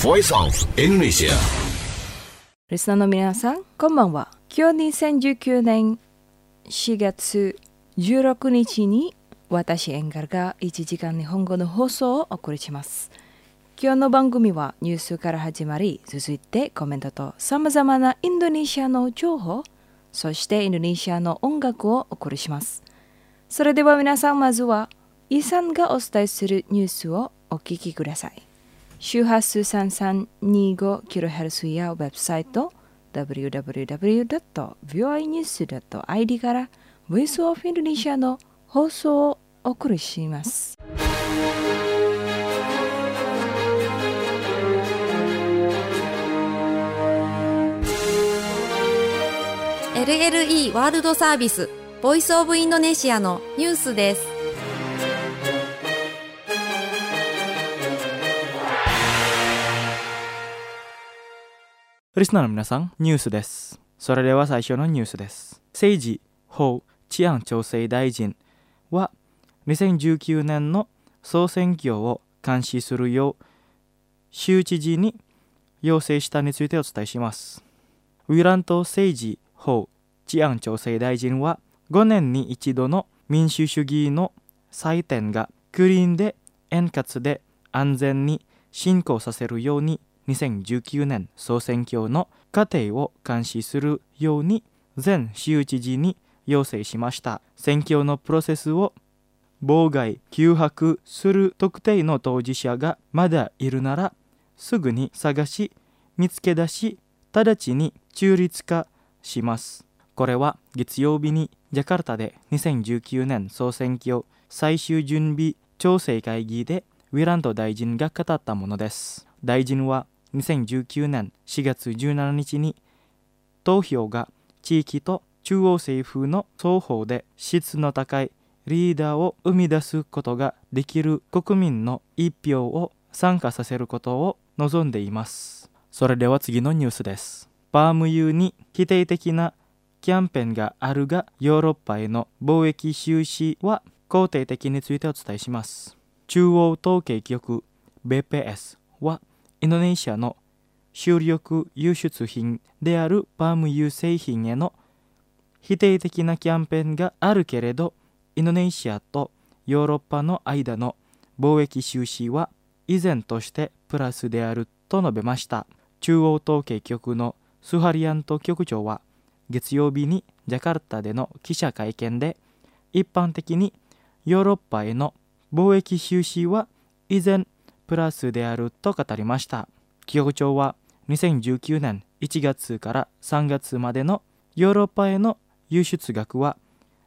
Voice of Indonesia。 リスナーの皆さん、こんばんは。今日2019年4月16日に私エンガルが1時間日本語の放送をお送りします。今日の番組はニュースから始まり、続いてコメントとさまざまなインドネシアの情報、そしてインドネシアの音楽をお送りします。それでは皆さん、まずはイさんがお伝えするニュースをお聞きください。周波数 3325kHz やウェブサイト www.voinews.id から Voice of Indonesia の放送をお送りします。 LLE ワールドサービスボイスオブインドネシアのニュースです。 リスナーの皆さん、ニュースです。それでは最初のニュースです。政治、法、治安調整大臣は2019年の総選挙を監視するよう州知事に要請したについてお伝えします。ウィラント政治、法、治安調整大臣は5年に一度の民主主義の祭典がクリーンで円滑で安全に進行させるように2019年総選挙の過程を監視するように全州知事に要請しました。選挙のプロセスを妨害・脅迫する特定の当事者がまだいるならすぐに探し見つけ出し直ちに中立化します。これは月曜日にジャカルタで2019年総選挙最終準備調整会議でウィラント大臣が語ったものです。大臣は2019年4月17日に投票が地域と中央政府の双方で質の高いリーダーを生み出すことができる国民の一票を参加させることを望んでいます。それでは次のニュースです。パーム油に否定的なキャンペーンがあるがヨーロッパへの貿易収支は肯定的についてお伝えします。中央統計局 BPS はインドネシアの主力輸出品であるパーム油製品への否定的なキャンペーンがあるけれど、インドネシアとヨーロッパの間の貿易収支は依然としてプラスであると述べました。中央統計局のスハリアント局長は月曜日にジャカルタでの記者会見で、一般的にヨーロッパへの貿易収支は依然プラスであると語りました。局長は2019年1月から3月までのヨーロッパへの輸出額は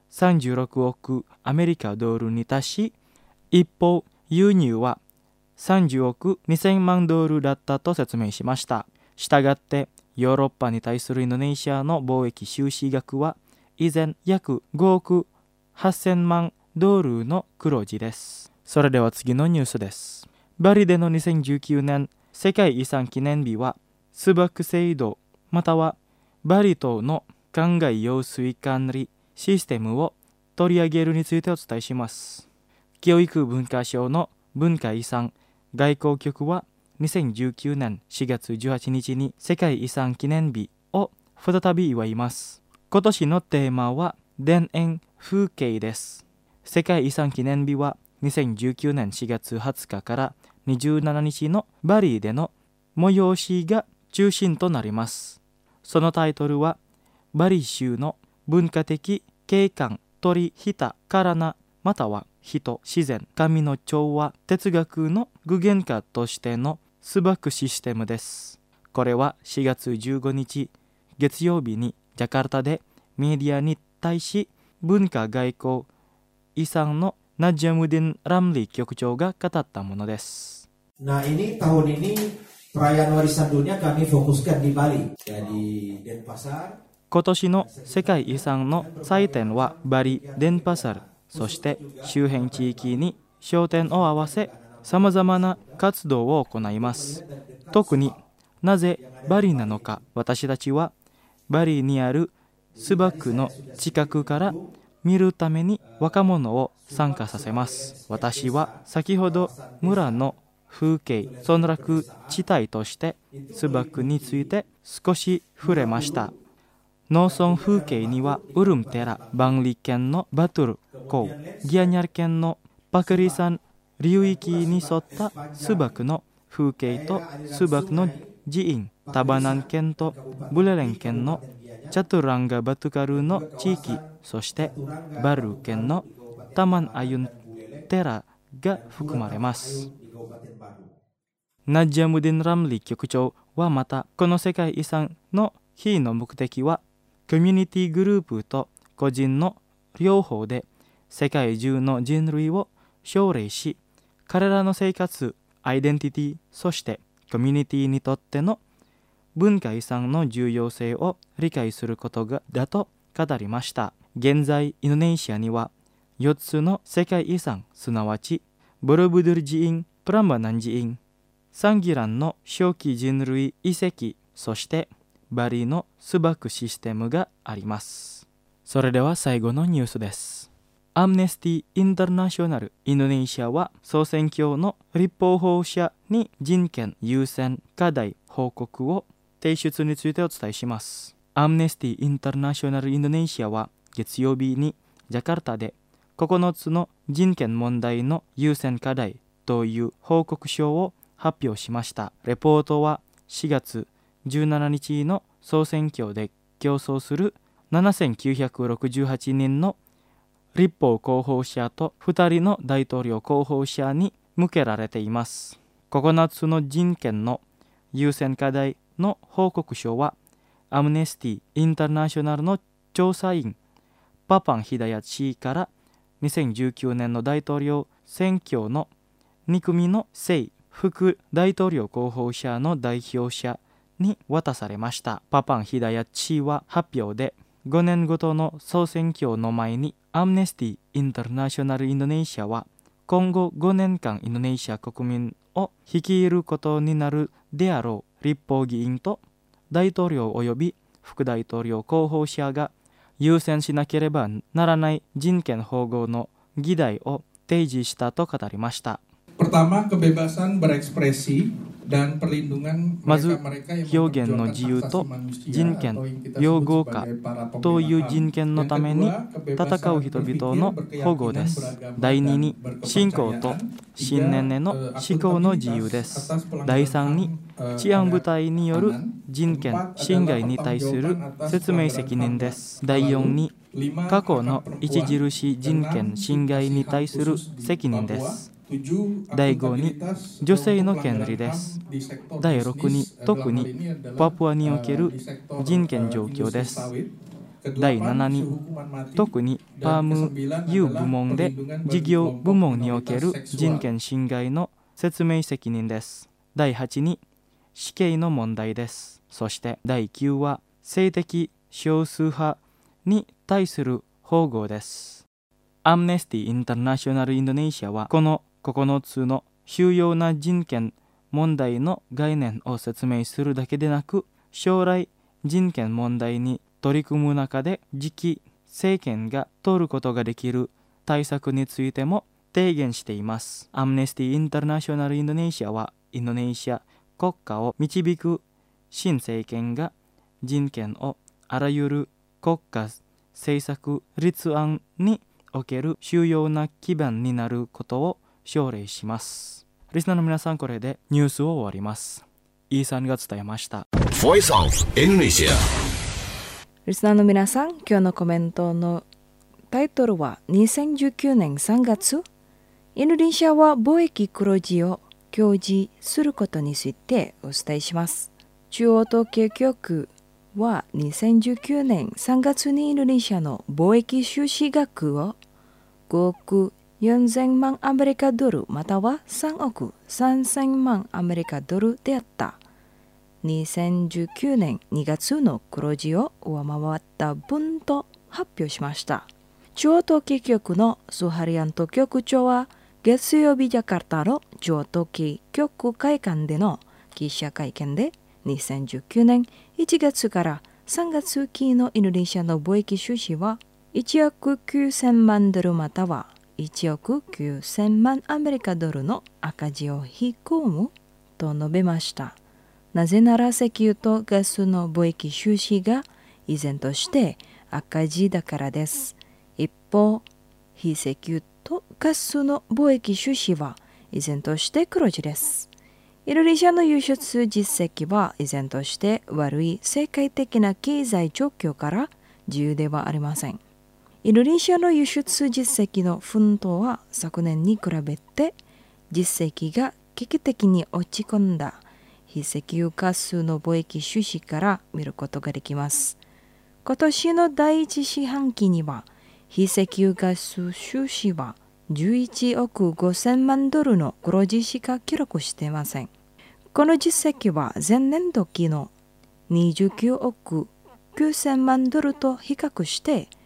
36億アメリカドルに達し、一方輸入は30億2000万ドルだったと説明しました。したがってヨーロッパに対するインドネシアの貿易収支額は依然約5億8000万ドルの黒字です。それでは次のニュースです。バリでの2019年世界遺産記念日はスバク制度またはバリ島の灌漑用水管理システムを取り上げるについてお伝えします。教育文化省の文化遺産外交局は2019年4月18日に世界遺産記念日を再び祝います。今年のテーマは田園風景です。世界遺産記念日は2019年4月20日から27日のバリでの催しが中心となります。そのタイトルはバリ州の文化的景観、鳥、人、体、または人、自然、神の調和、哲学の具現化としてのスバクシステムです。これは4月15日月曜日にジャカルタでメディアに対し文化外交遺産のナジャムディン・ラムリ局長が語ったものです。 Nah ini tahun ini perayaan warisan dunia kami fokuskan di Bali, di Denpasar。 今年の世界遺産の祭典はバリ、デンパサル、そして周辺地域に焦点を合わせ、さまざまな活動を行います。特になぜバリなのか、私たちはバリにあるスバクの近くから見るために若者を参加させます。私は先ほど村の風景村落地帯としてスバクについて少し触れました。農村風景にはウルム寺、バンリ県のバトル湖、ギアニャル県のパクリ山流域に沿ったスバクの風景とスバクの寺院、タバナン県とブレレン県のチャトゥランガバトゥカルの地域、そしてバルー県のタマンアユン寺が含まれます。ナジャムディン・ラムリ局長はまた、この世界遺産の非の目的はコミュニティグループと個人の両方で世界中の人類を奨励し、彼らの生活、アイデンティティ、そしてコミュニティにとっての文化遺産の重要性を理解することだと語りました。現在インドネシアには4つの世界遺産、すなわちボロブドゥル寺院、プランバナン寺院、サンギランの初期人類遺跡、そしてバリのスバクシステムがあります。それでは最後のニュースです。アムネスティ・インターナショナルインドネシアは総選挙の立法候補者に人権優先課題報告を提出についてお伝えします。アムネスティ・インターナショナルインドネシアは月曜日にジャカルタで9つの人権問題の優先課題という報告書を発表しました。レポートは4月17日の総選挙で競争する7968人の立法候補者と2人の大統領候補者に向けられています。9つの人権の優先課題の報告書はアムネスティ・インターナショナルの調査員パパン・ヒダヤチから2019年の大統領選挙の2組の副大統領候補者の代表者に渡されました。パパン・ヒダヤチは発表で5年ごとの総選挙の前にアムネスティ・インターナショナルインドネシアは今後5年間インドネシア国民を率いることになるであろう立法議員と大統領及び副大統領候補者が優先しなければならない人権保護の議題を提示したと語りました。 Pertama, kebebasan berekspresi dan perlindungan まず mereka yang 表現の自由と人権、平等化という人権のために戦う人々の保護です。第2に信仰と信念への思考の自由です。第3に治安部隊による人権侵害に対する説明責任です。第4に過去の著しい人権侵害に対する責任です。第5に女性の権利です。第6に特にパプアにおける人権状況です。第7に特にパーム U 部門で事業部門における人権侵害の説明責任です。第8に死刑の問題です。そして第9は性的少数派に対する保護です。アムネスティ・インターナショナルインドネシアはこの9つの主要な人権問題の概念を説明するだけでなく、将来人権問題に取り組む中で次期政権が取ることができる対策についても提言しています。アムネスティ・インターナショナルインドネシアはインドネシア国家を導く新政権が人権をあらゆる国家政策立案における主要な基盤になることを奨励します。リスナーの皆さん、これでニュースを終わります。イーサンが伝えました。 Voice of Indonesia。リスナーの皆さん、今日のコメントのタイトルは2019年3月、インドネシアは貿易黒字を表示することについてお伝えします。中央統計局は2019年3月にインドネシアの貿易収支額を5億4000万アメリカドルまたは3億3000万アメリカドルであった。2019年2月の黒字を上回った分と発表しました。中央統計局のスハリアント局長は月曜日ジャカルタの中央統計局会館での記者会見で2019年1月から3月期のインドネシアの貿易収支は1億9000万ドルまたは 1億9000万アメリカドルの赤字を引き込むと述べました。なぜなら石油とガスの貿易収支が依然として赤字だからです。一方、非石油とガスの貿易収支は依然として黒字です。インドネシアの輸出実績は依然として悪い世界的な経済状況から自由ではありません。インドネシアの輸出実績の奮闘は昨年に比べて実績が危機的に落ち込んだ非石油ガスの貿易収支から見ることができます。今年の第一四半期には非石油ガス収支は11億5000万ドルの黒字しか記録していません。この実績は前年度期の29億9000万ドルと比較して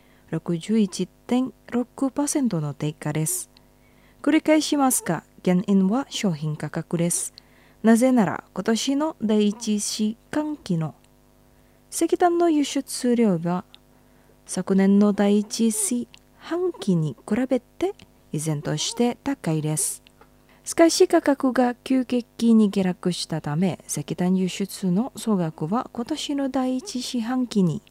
61.6% の低下です。繰り返しますが、原因は商品価格です。なぜなら今年の第一四半期の石炭の輸出量は昨年の第一四半期に比べて依然として高いです。しかし価格が急激に下落したため、石炭輸出の総額は今年の第一四半期に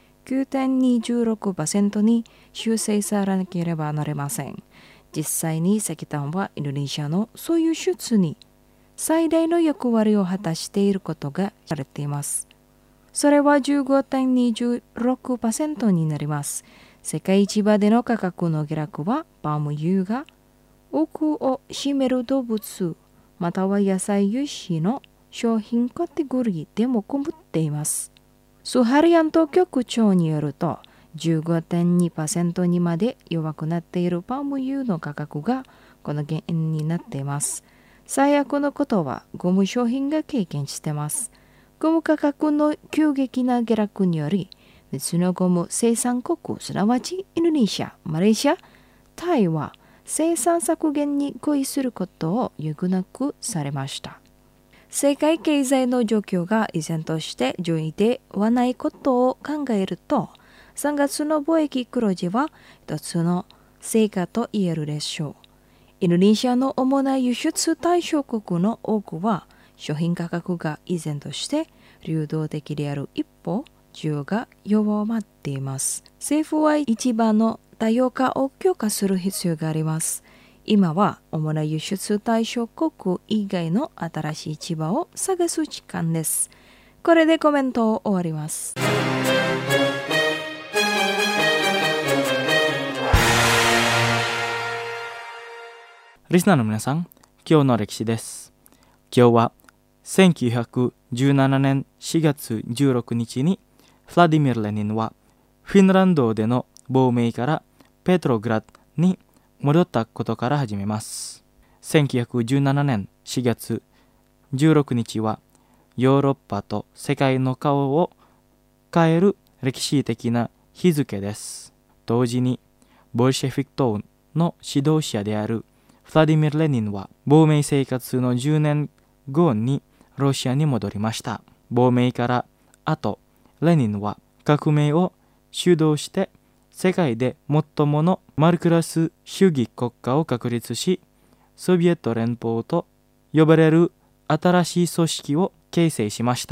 9.26% に修正されなければなりません。実際に石炭はインドネシアの総輸出に最大の役割を果たしていることが知られています。それは 15.26% になります。世界市場での価格の下落はパーム油が多くを占める動物または野菜油脂の商品カテゴリーでもこむっています。スハリアン当局長によると 15.2% にまで弱くなっているパーム油の価格がこの原因になっています。最悪のことはゴム商品が経験しています。ゴム価格の急激な下落により別のゴム生産国すなわちインドネシア、マレーシア、タイは生産削減に合意することを余儀なくされました。世界経済の状況が依然として上位ではないことを考えると、3月の貿易黒字は一つの成果と言えるでしょう。インドネシアの主な輸出対象国の多くは商品価格が依然として流動的である一方、需要が弱まっています。政府は市場の多様化を強化する必要があります。今は主な輸出対象国以外の新しい市場を探す時間です。これでコメントを終わります。 リスナーの皆さん、今日の歴史です。今日は1917年4月16日にフラディミル・レニンはフィンランドでの亡命からペトログラッドに戻ったことから始めます。1917年4月16日はヨーロッパと世界の顔を変える歴史的な日付です。同時にボルシェフィク党の指導者であるフラディミル・レニンは亡命生活の10年後にロシアに戻りました。亡命から後、レニンは革命を主導して世界で最ものマルクラス主義国家を確立し、ソビエト連邦と呼ばれる新しい組織を形成しました。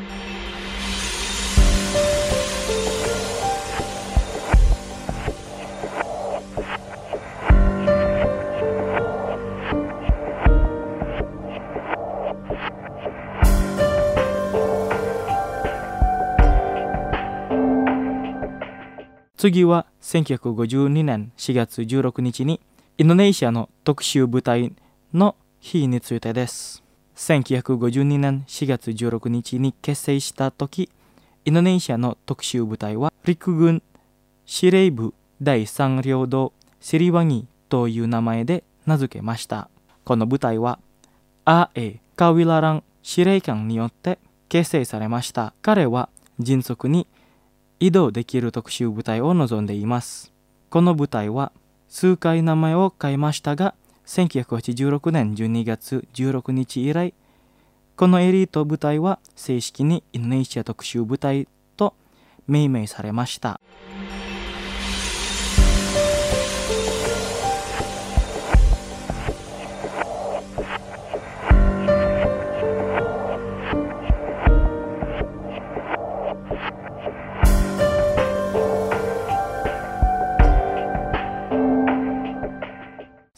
次は1952年4月16日にインドネシアの特殊部隊の日についてです。1952年4月16日に結成した時、インドネシアの特殊部隊は陸軍司令部第3領土シリワニという名前で名付けました。この部隊はA.A. カウィララン司令官によって結成されました。彼は迅速に移動できる特殊部隊を望んでいます。この部隊は数回名前を変えましたが、1986年12月16日以来、このエリート部隊は正式にインドネシア特殊部隊と命名されました。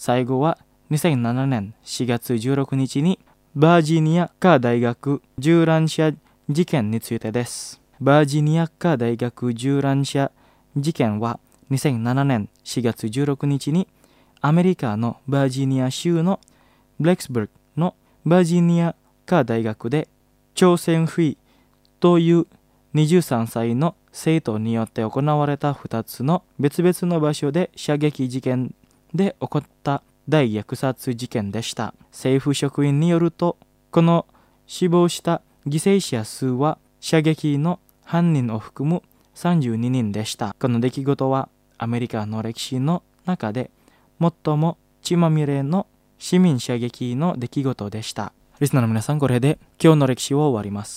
最後は2007年4月16日にバージニアカー大学銃乱射事件についてです。バージニアカー大学銃乱射事件は2007年4月16日にアメリカのバージニア州のブレックスバーグのバージニアカー大学で朝鮮フィーという23歳の生徒によって行われた2つの別々の場所で射撃事件で起こった大虐殺事件でした。政府職員によると、この死亡した犠牲者数は射撃の犯人を含む32人でした。この出来事はアメリカの歴史の中で最も血まみれの市民射撃の出来事でした。リスナーの皆さん、これで今日の歴史を終わります。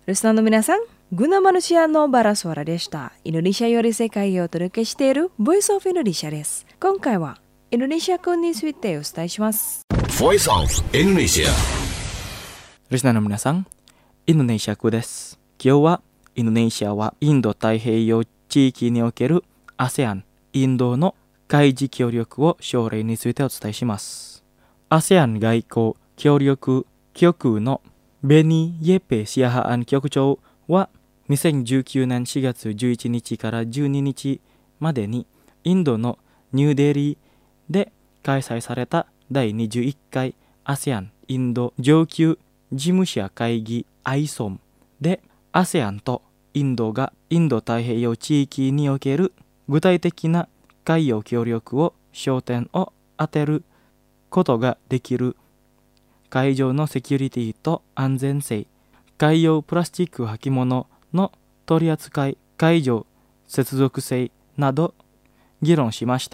リスナーの皆さん、グナマルシアのバラソーラでした。インドネシアより世界をお届けしているボイスオブインドネシアです。今回はインドネシア語についてお伝えします。 Voice of Indonesia。 リスナーの皆さん、インドネシア語です。今日はインドネシアはインド太平洋地域における ASEAN、インドの海事協力を将来についてお伝えします。ASEAN 外交協力局のベニ・イェペ・シアハアン局長は2019年4月11日から12日までにインドのニューデリーで開催された第21回 ASEAN インド上級事務者会議 ISOM で ASEAN とインドがインド太平洋地域における具体的な海洋協力を焦点を当てることができる海上のセキュリティと安全性、海洋プラスチック履物の取り扱い、海上接続性など議論しました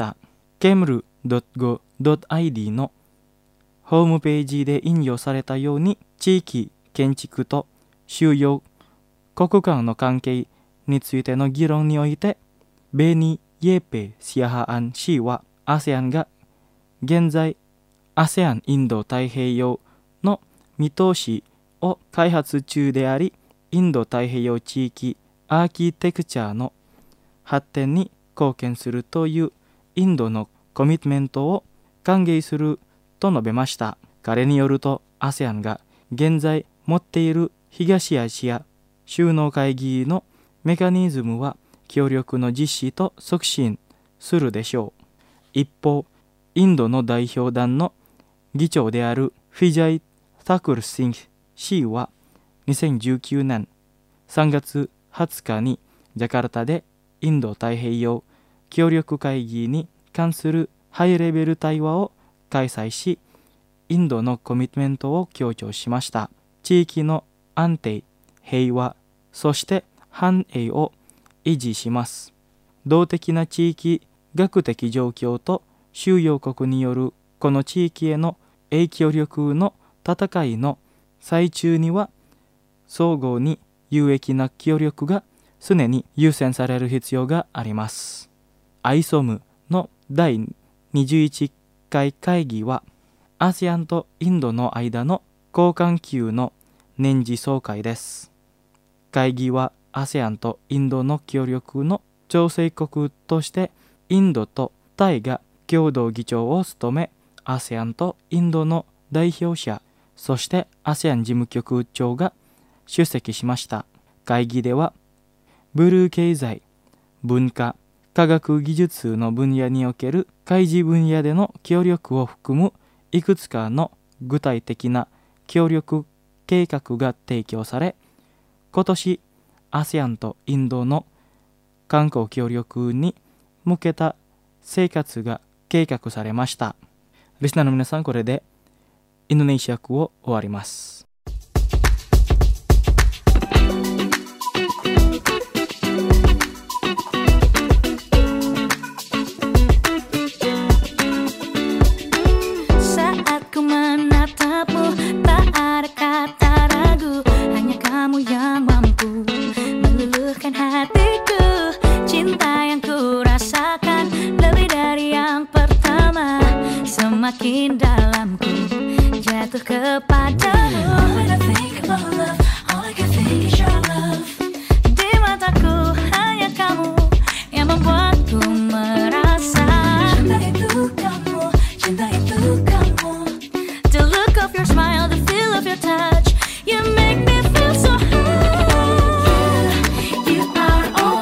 。kemru.go.id のホームページで引用されたように、地域建築と収容国間の関係についての議論において、ベニ・イェペ・シアハアン氏は ASEAN が現在 ASEAN インド太平洋の見通しを開発中であり、インド太平洋地域アーキテクチャの発展に貢献するというインドのコミットメントを歓迎すると述べました。彼によると ASEAN が現在持っている東アジア首脳会議のメカニズムは協力の実施と促進するでしょう。一方、インドの代表団の議長であるフィジャイ・タクル・シング氏は2019年3月20日にジャカルタでインド太平洋協力会議に関するハイレベル対話を開催し、インドのコミットメントを強調しました。地域の安定、平和、そして繁栄を維持します。動的な地域学的状況と収容国によるこの地域への影響力の戦いの最中には、相互に有益な協力が常に優先される必要があります。ISOM の第21回会議は ASEAN とインドの間の高官級の年次総会です。会議は ASEAN とインドの協力の調整国としてインドとタイが共同議長を務め、ASEAN とインドの代表者、そして ASEAN 事務局長が出席しました。会議では、ブルー経済、文化、科学技術の分野における海事分野での協力を含むいくつかの具体的な協力計画が提供され、今年 ASEAN とインドの観光協力に向けた生活が計画されました。リスナーの皆さん、これでインドネシア語を終わります。 Semakin dalamku jatuh kepadamu. When I think about love, all I can think is your love. Di mataku hanya kamu yang membuatku merasa cinta itu kamu, cinta itu kamu. The look of your smile, the feel of your touch, you make me feel so high. You are all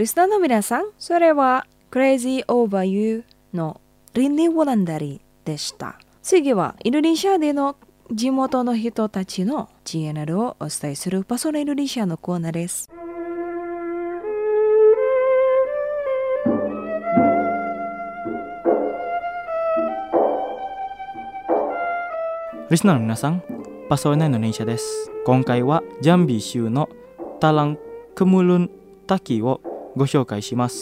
リスナーの皆さん、それは Crazy Over You のリンディ・ウォランダリーでした。次はインドネシアでの地元の人たちの知恵などをお伝えするパソナインドネシアのコーナーです。 リスナーの皆さん、パソナインドネシアです。今回はジャンビー州のタランクムルン滝をご紹介します。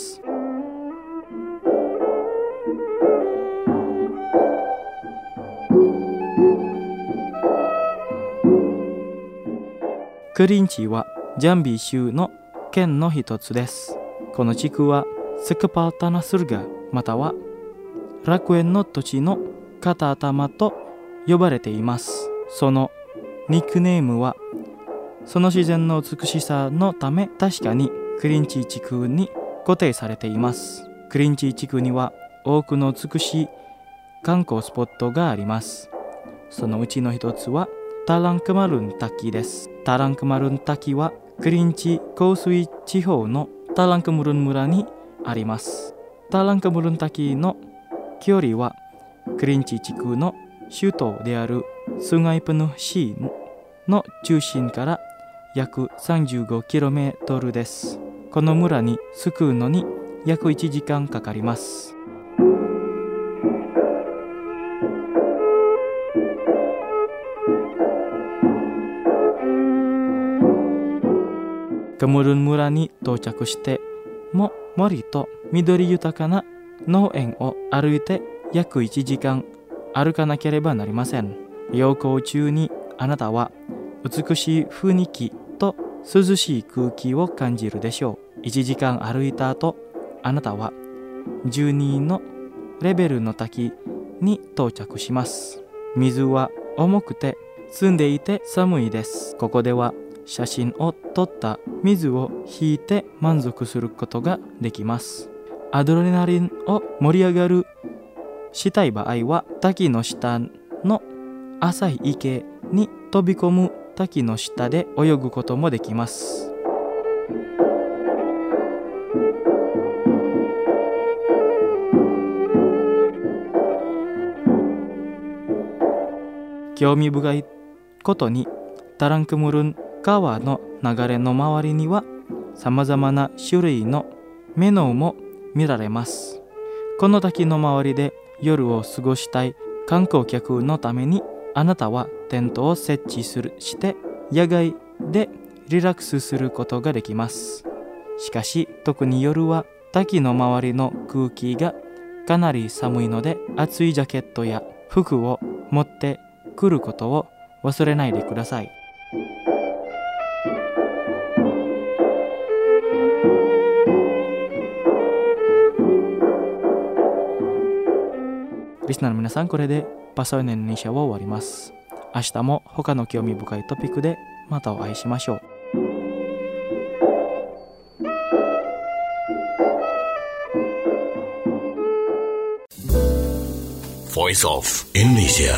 クリンチはジャンビー州の県の一つです。この地区はスクパルタナスルガまたは楽園の土地の片頭と呼ばれています。そのニックネームはその自然の美しさのため確かにクリンチ地区に固定されています。クリンチ地区には多くの美しい観光スポットがあります。そのうちの一つはタランクマルン滝です。タランクマルン滝はクリンチ降水地方のタランクムルン村にあります。タランクムルン滝の距離はクリンチ地区の首都であるスガイプヌ市の中心から約 35km です。この村に着くのに約1時間かかります。クムルン村に到着しても森と緑豊かな農園を歩いて約1時間歩かなければなりません。旅行中にあなたは美しい雰囲気と涼しい空気を感じるでしょう。1時間歩いた後、あなたは12のレベルの滝に到着します。水は重くて澄んでいて寒いです。ここでは写真を撮った水を引いて満足することができます。アドレナリンを盛り上がるしたい場合は滝の下の浅い池に飛び込む滝の下で泳ぐこともできます。興味深いことにタランクムルン川の流れの周りには様々な種類のメノウも見られます。この滝の周りで夜を過ごしたい観光客のためにあなたはテントを設置して野外でリラックスすることができます。しかし特に夜は滝の周りの空気がかなり寒いので厚いジャケットや服を持ってくることを忘れないでください。リスナーの皆さん、これでパソナインドネシアを終わります。明日も他の興味深いトピックでまたお会いしましょう。 Voice of Indonesia.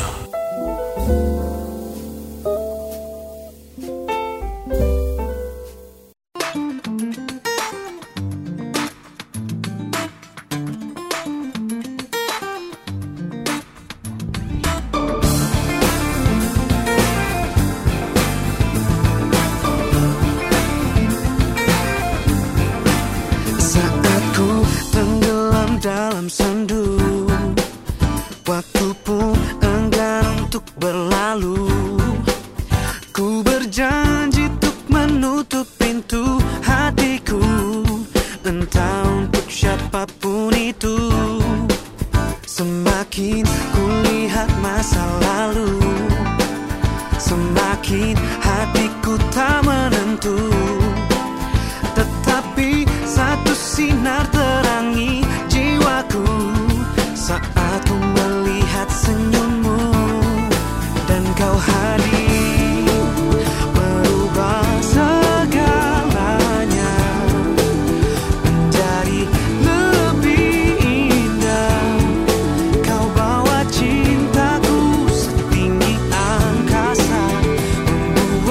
Waktu pun enggan untuk berlalu. Ku berjanji untuk menutup pintu hatiku, entah untuk siapapun itu. Semakin ku lihat masa lalu, semakin hatiku tak menentu. Tetapi satu sinar terangi jiwaku saat ku melihat senyummu dan kau hadir merubah segalanya menjadi lebih indah. Kau bawa cintaku setinggi angkasa, membuat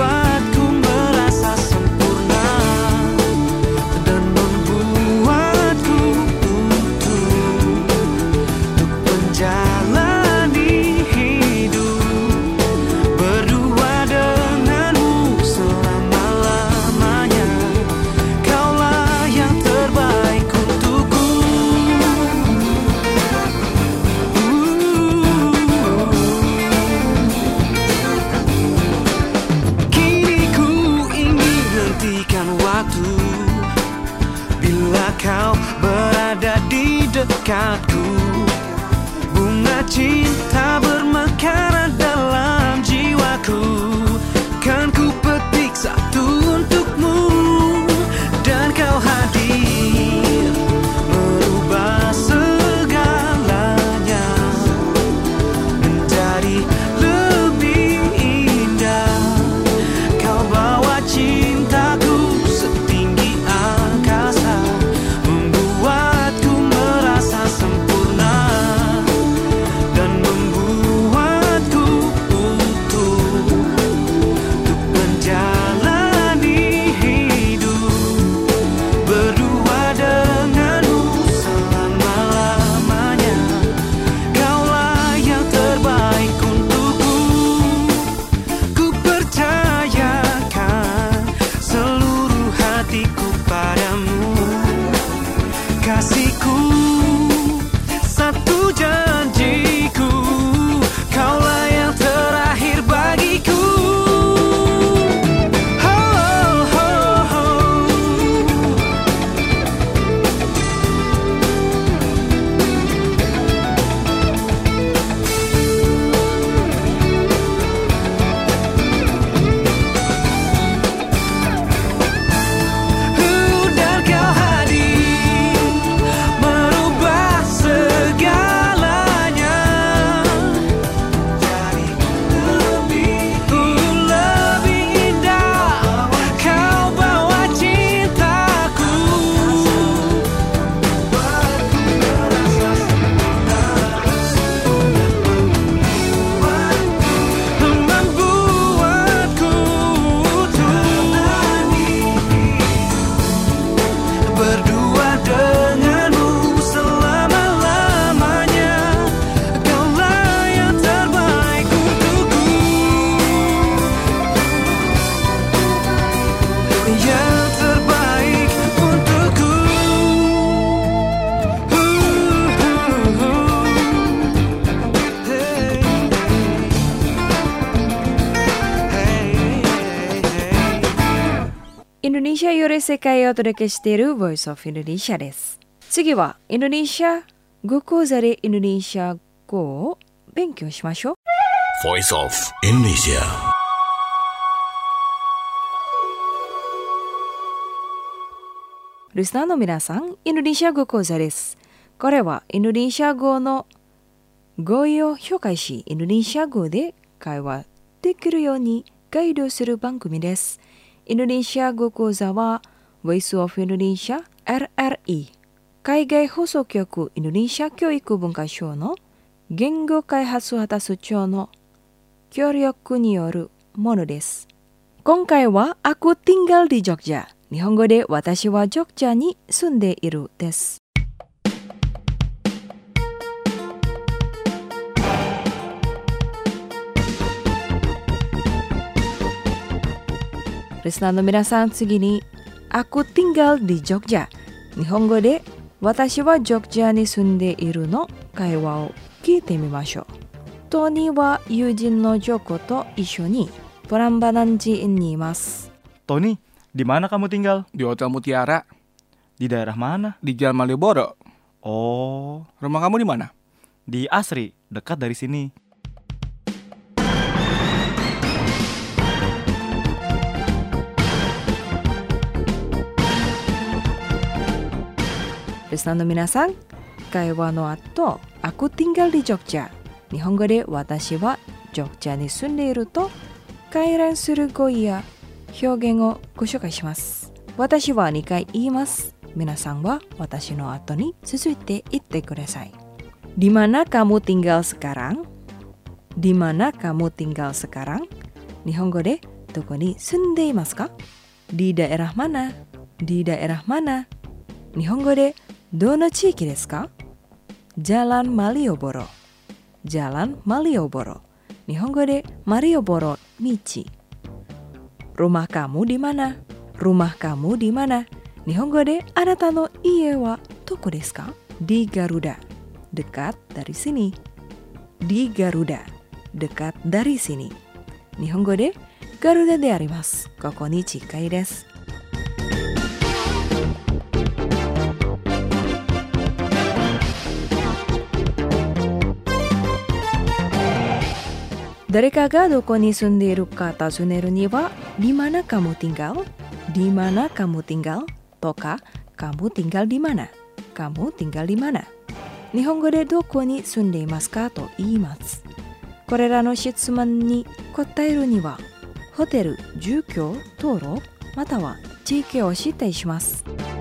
ニシャより世界をお届けしている Voice of Indonesia です。次はインドネシア語講座でインドネシア語を勉強しましょう。 Voice of Indonesia. リスナーの皆さん、インドネシア語講座です。これはインドネシア語の語彙を紹介し、インドネシア語で会話できるようにガイドする番組です。インドネシア語講座は Voice of Indonesia RRI 海外放送局インドネシア教育文化省の言語開発果たす庁の協力によるものです。今回はAku tinggal di Jogja。日本語で私はジョグジャに住んでいるです。リスナーの皆さん、次にAku tinggal di Jogja。日本語で私はジョグジャに住んでいるの会話を聞いてみましょう。トニーは友人のジョコと一緒にプランバナンジーにいます。 トニー、di mana kamu tinggal? Di Hotel Mutiara. Di daerah mana? Di Jalan Malioboro. Oh, Rumah kamu di mana? di Asri, dekat dari sini. Listenerの皆さん、会話の後、Aku tinggal di Jogja。日本語で私はジョグジャに住んでいると関連する語彙や表現をご紹介します。私は2回言います。皆さんは私の後に続いて言ってください。Di mana kamu tinggal sekarang? Di mana kamu tinggal sekarang? 日本語でどこに住んでいますか？ Di daerah mana? Di daerah mana? 日本語でどの地域ですか？ Jalan Malioboro. Jalan Malioboro. 日本語でマリオボロ道。Rumah kamu di mana? Rumah kamu di mana? 日本語であなたの家はどこですか？ Di Garuda. Dekat dari sini. Di Garuda. Dekat dari sini. 日本語でガルダであります。ここに近いです。誰かがどこに住んでいるか尋ねるには、di mana kamu tinggal? Di mana kamu tinggal? とか、kamu tinggal di mana? Kamu tinggal di mana? 日本語でどこに住んでいますかと言います。これらの質問に答えるには、ホテル、住居、道路、または地域を指定します。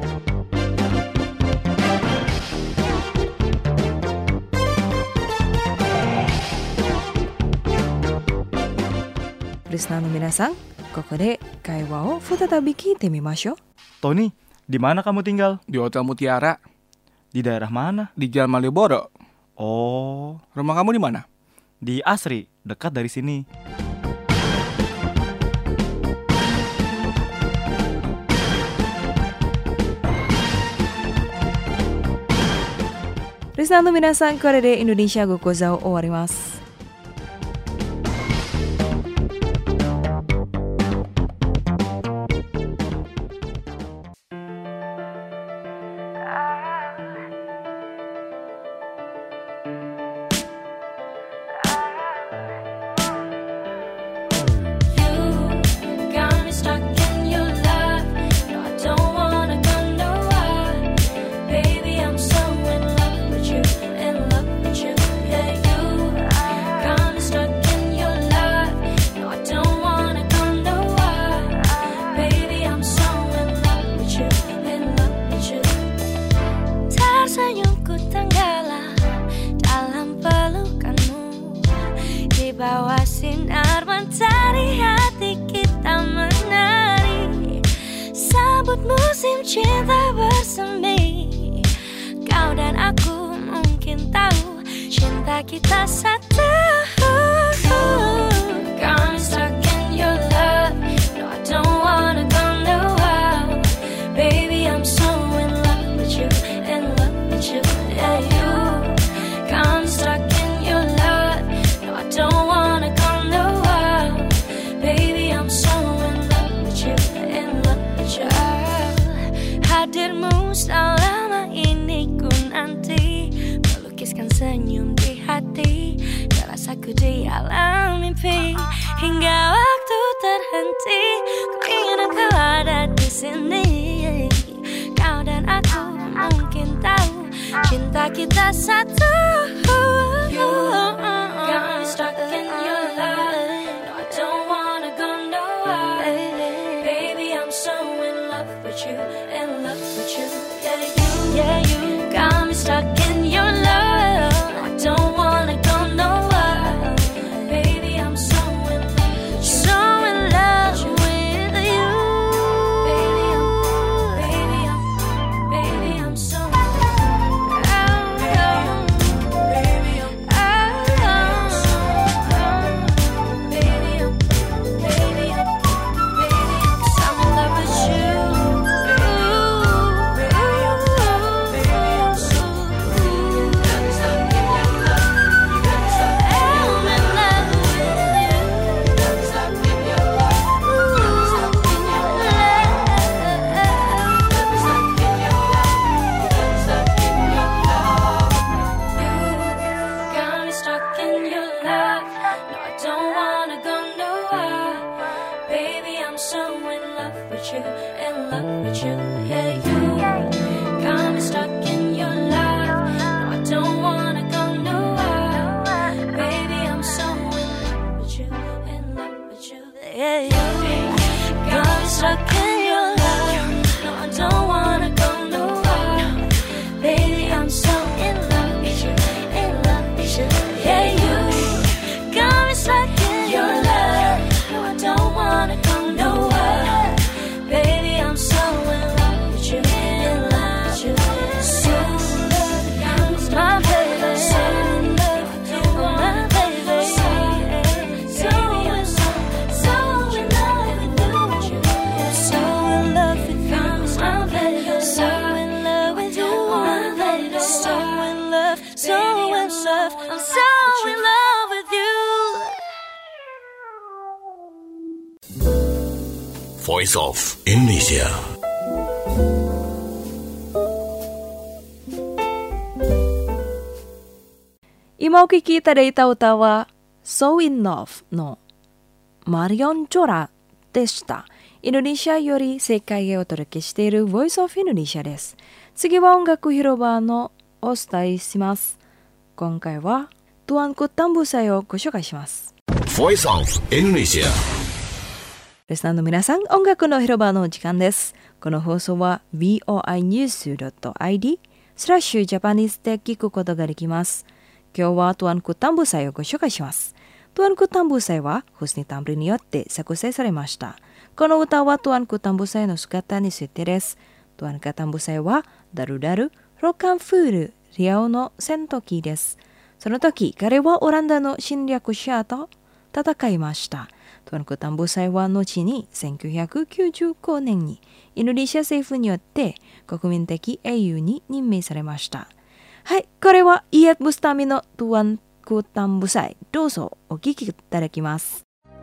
リスナーの皆さん、ここで会話を再び聞いてみましょう。 Tony, di mana kamu tinggal? Di Hotel Mutiara. Di daerah mana? Di Jalan Malioboro. Oh, Rumah kamu di mana? di Asri, dekat dari sini. Listenerの皆さん、これでインドネシア語講座を終わります。 Bawah sinar mentari hati kita menari, sambut musim cinta bersemi. Kau dan aku mungkin tahu cinta kita satu. Gonna stuck in your love, no I don't wanna go nowhere. Baby I'm so in love with you, in love with you, yeah you. Gonna stuck in your love, no I don't wanna go nowhere. Baby I'm so in love with you, in love with you. tersenyum di hati, rasaku di alam mimpi. Hingga waktu terhenti, ku ingin engkau ada di sini. Kau dan aku mungkin tahu cinta kita satu. You got me stuck in your love. No, I don't wanna go nowhere. Baby, I'm so in love with you, in love with you. Yeah, you got me stuck in your love. No, I don't wanna go nowhere. Baby, I'm so in love with you, so in love with you. Baby, I'm so in love. Voice of Indonesia. Ima o聞きいただいた歌は So in Love のマリオン・ジョラでした。インドネシアより世界へお届けしている Voice of Indonesia です。次は音楽広場のお伝えします。今回はTuanku Tambusaiをご紹介します。 Voice of Indonesia。 リスナーの皆さん、音楽の広場の時間です。この放送は voinews.id/Japanese で聞くことができます。今日はTuanku Tambusaiをご紹介します。Tuanku TambusaiはHusni Tamrinによって作成されました。この歌はTuanku Tambusaiの姿についてです。Tuanku Tambusaiはダルダル、ロカンフール、リアオの戦闘機です。その時、彼はオランダの侵略者と戦いました。Tuanku Tambusaiは後に1995年にインドネシア政府によって国民的英雄に任命されました。はい、これはIyeth BustamiのTuanku Tambusai。どうぞお聴きいただきます。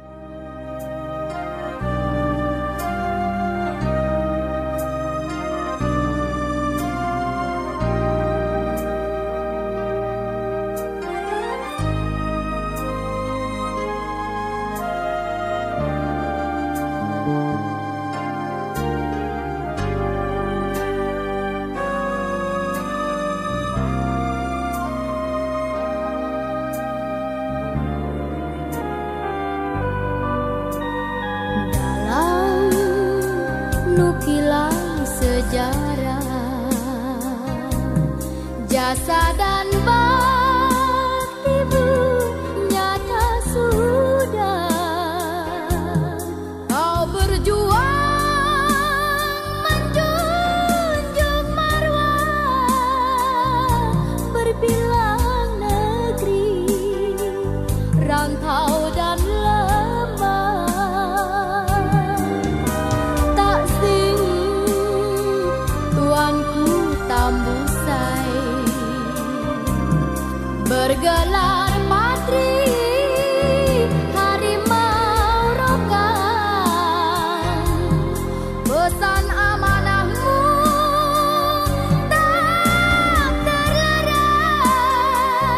Nukilan sejarah, jasa dan baktimu nyata sudah. Kau berjuang menjunjung marwah berbilang negeri, rantau dan bergelar patri harimau rokan, pesan amanahmu tak terlerai,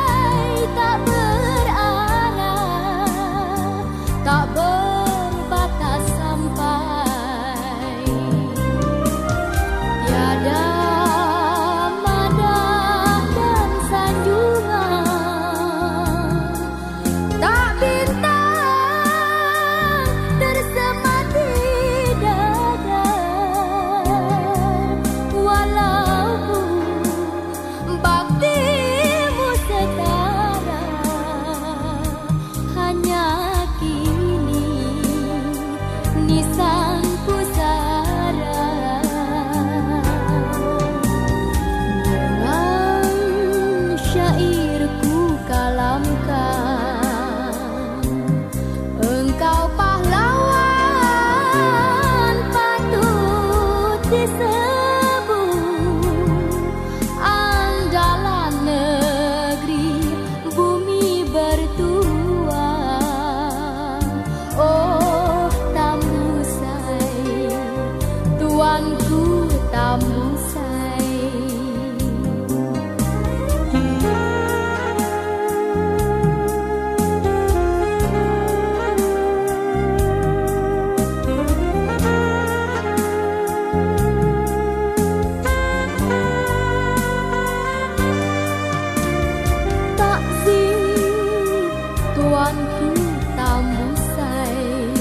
takzim tuanku tambusai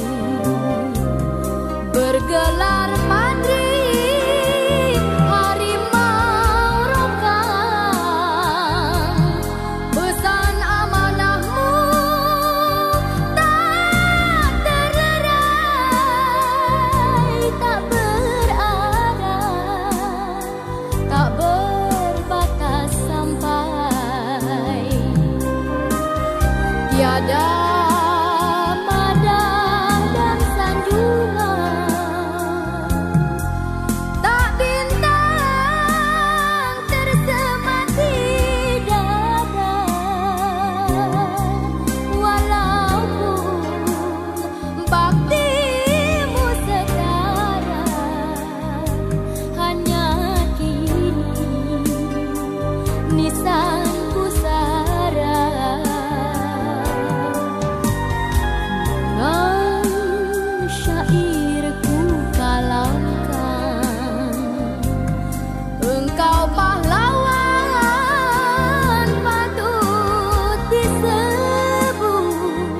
bergelar Madrid harimau rokang pesan amanahmu tak terlerai tak berarah tak berbatas sampai tiada madah dan sanjungan tak bintang tersemati dada walaupun baktimu setara hanya kini nisanku sara dengan syairku kalamkan engkau pahlawan patut disebut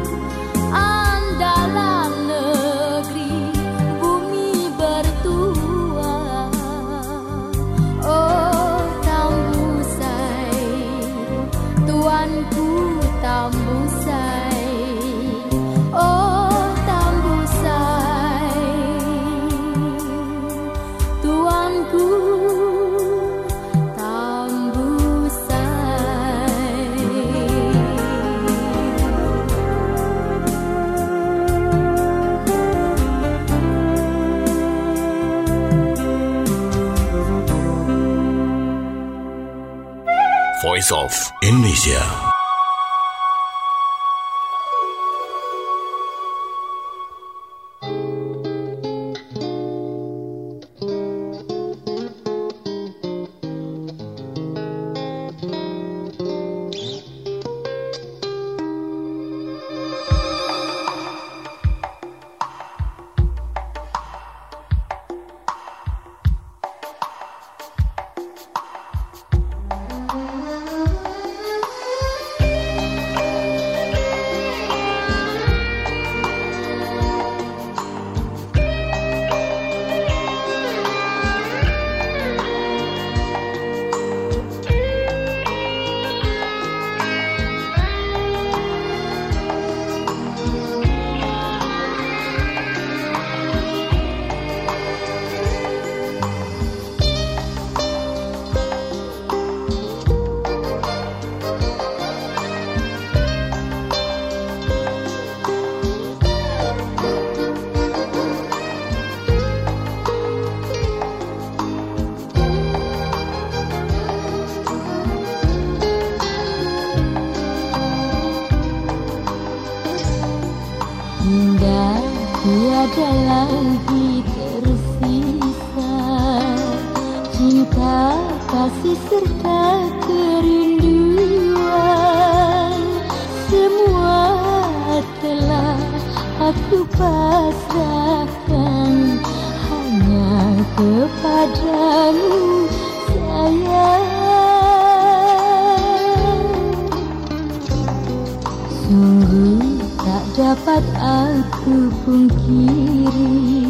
andalan negeri bumi bertuah oh tambusai tuanku tambusai oh tambusai tuanku Voice of Indonesia. hingga tiada lagi tersisa cinta kasih serta kerinduan semua telah aku pasrahkan hanya kepadamu sayang sungguh tak dapat aku pungkiri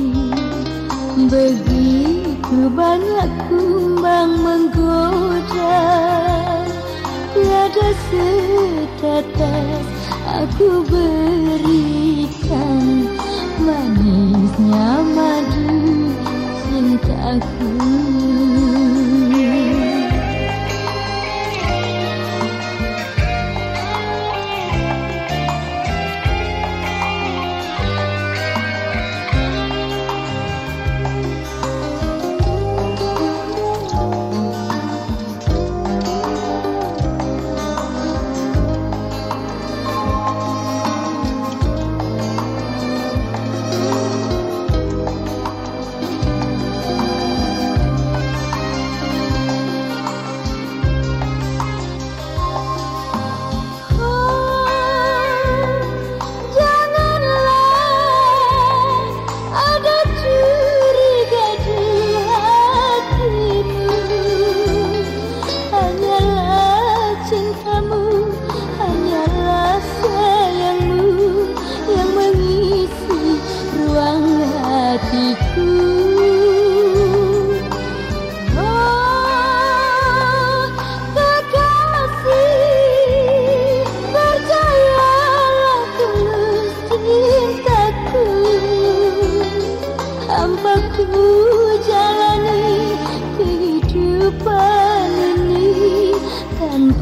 begitu banyak kumbang menggoda tiada setetes aku berikan manisnya madu cintaku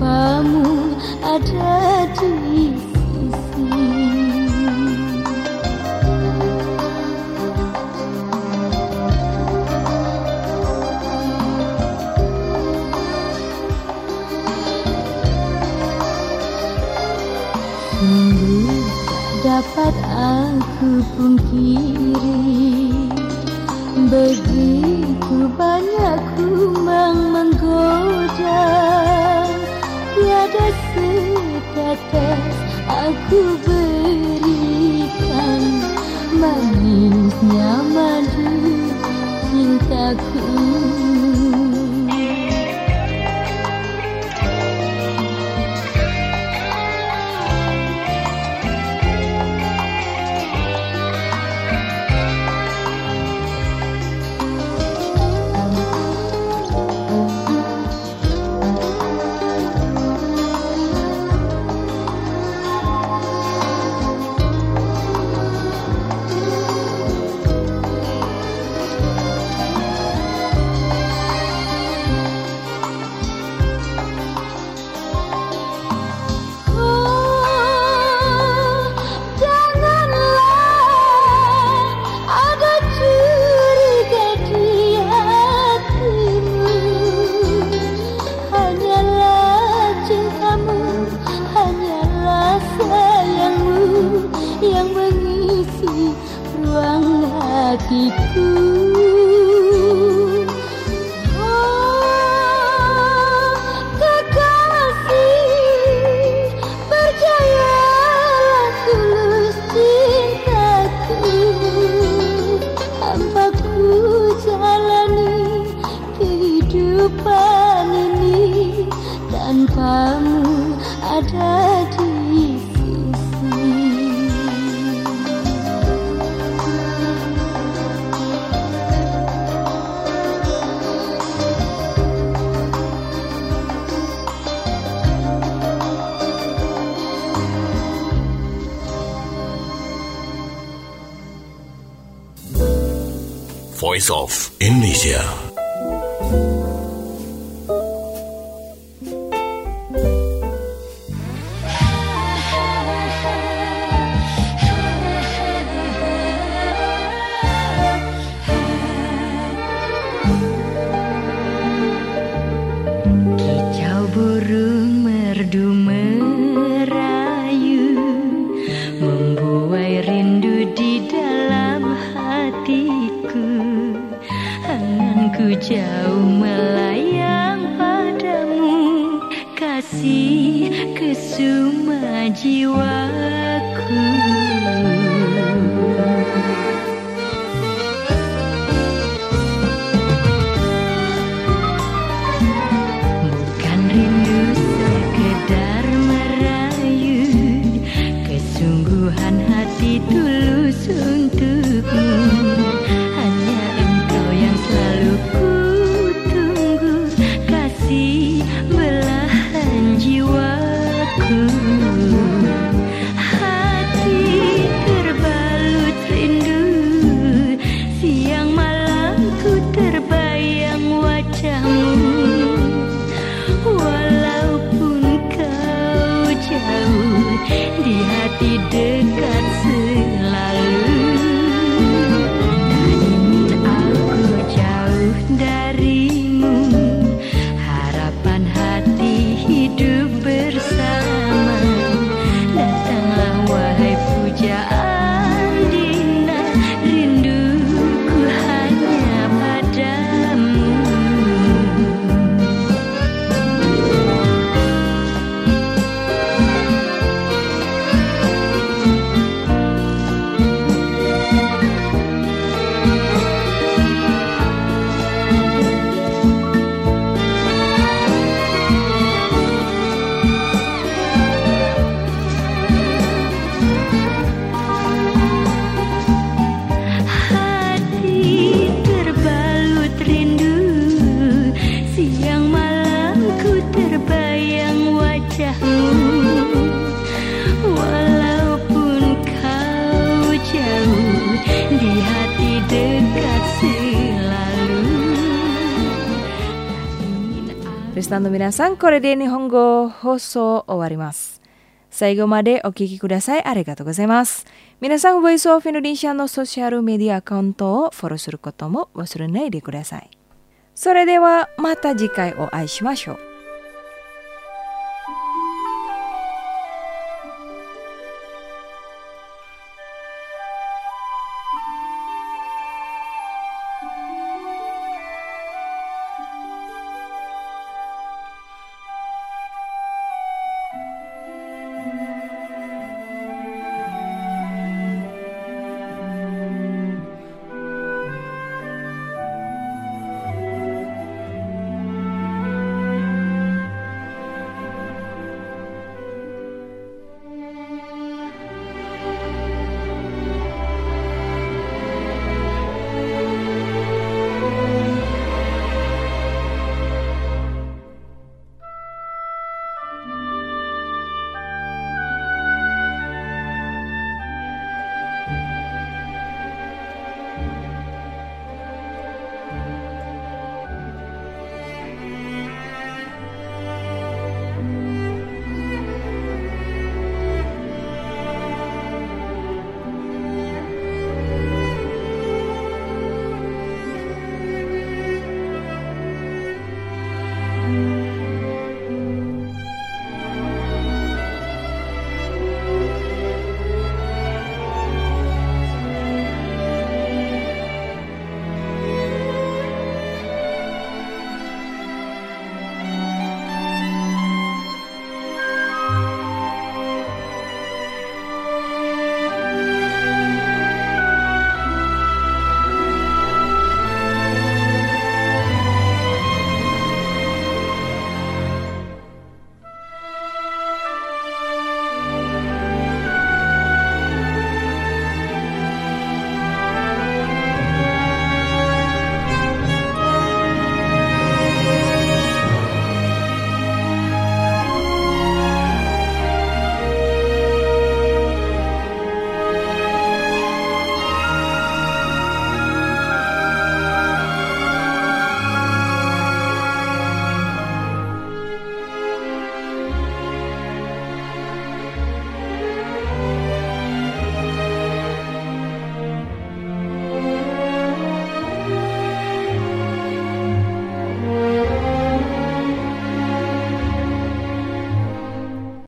tanpamu ada di sisi. Sungguh tak dapat aku pungkiri, begitu banyak kumbang menggoda, tiada setetes aku berikan manisnya madu cintaku. Yang mengisi ruang hatiku. Oh, kekasih, percayalah tulus cintaku. Hampa ku jalani kehidupan ini tanpamu ada di Voice of Indonesia. Kicau burung merdu merayu, membuai rindu di dalam hatiku. Anganku jauh melayang padamu, kasih kesuma jiwaku. Bukan rindu sekedar merayu, kesungguhan hati tulus untukmu. Hanya engkau yang selalu ku tunggu, kasih belahan jiwaku. Hati terbalut rindu, siang malam ku terbayang wajahmu. Walaupun kau jauh, di hati dekat selalu. Tak ingin aku jauh darimu, harapan hati hidup bersama. Datanglah wahai pujaan dina, rinduku hanya padamu. リスナーの皆さん、これで日本語放送終わります。最後までお聞きください。ありがとうございます。皆さん、ボイスオフインドネシアのソーシャルメディアアカウントをフォローすることも忘れないでください。それではまた次回お会いしましょう。